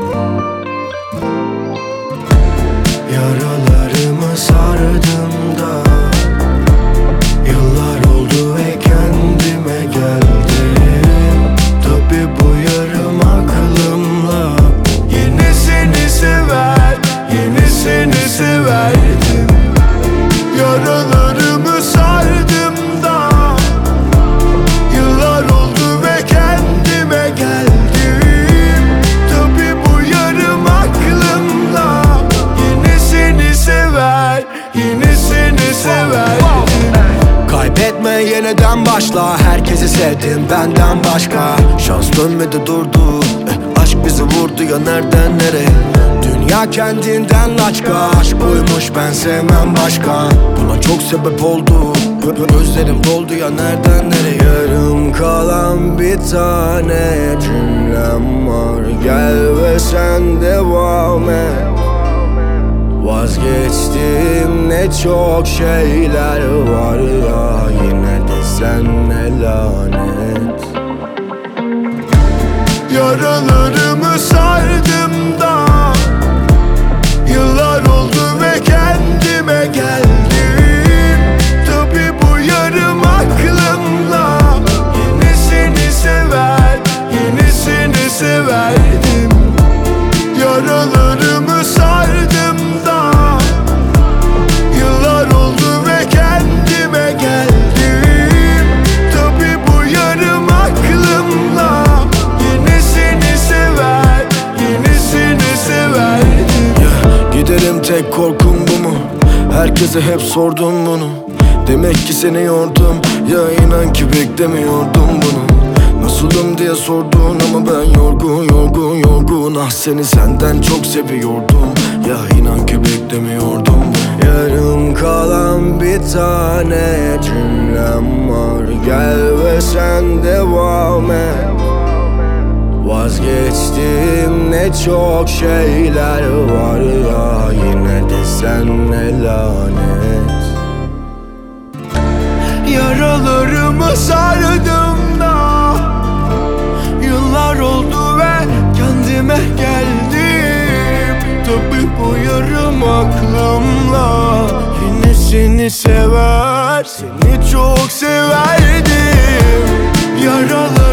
Yaralarımı sardım da yıllar oldu ve kendime geldim. Tabi bu yarım aklımla yenisini sever, yenisini severdim. Yaralarımı sardım da yıllar oldu ve kendime geldim. Tabi bu yarım aklımla yenisini sever, yenisini severdim. Kaybetme, yeniden başla. Herkesi sevdim benden başka. Şans dönmedi durdu. Aşk bizi vurdu ya nereden nereye. Dünya kendinden laçka. Aşk buymuş, ben sevmem başka. Buna çok sebep oldu. Gözlerim doldu ya nereden nereye. Yarım kalan bir tane cümlem var. Gel ve sen devam et. Vazgeçtim ne çok şeyler var ya, yine de senle lanet. Yaralarımı sardım da yıllar oldu ve kendime geldim. Tabi bu yarım aklımla yenisini sever, yenisini severdim. Yaralarımı sardım da yıllar oldu ve kendime geldim. Tabi bu yarım aklımla yenisini sever, yenisini severdim. Giderim tek korkum bu mu? Herkese hep sordum bunu. Demek ki seni yordum. Ya inan ki beklemiyordum bunu. Nasılım diye sordun ama ben yorgun. Ah seni senden çok seviyordum. Ya inan ki beklemiyordum. Yarım kalan bir tane cümlem var. Gel ve sen devam et. Vazgeçtim ne çok şeyler var ya, yine de senle lanet. Yaralarımı sardım da yıllar oldu ve kendime geldim. Tabi bu yarım aklımla yine seni sever, seni çok severdim. Yaralarımı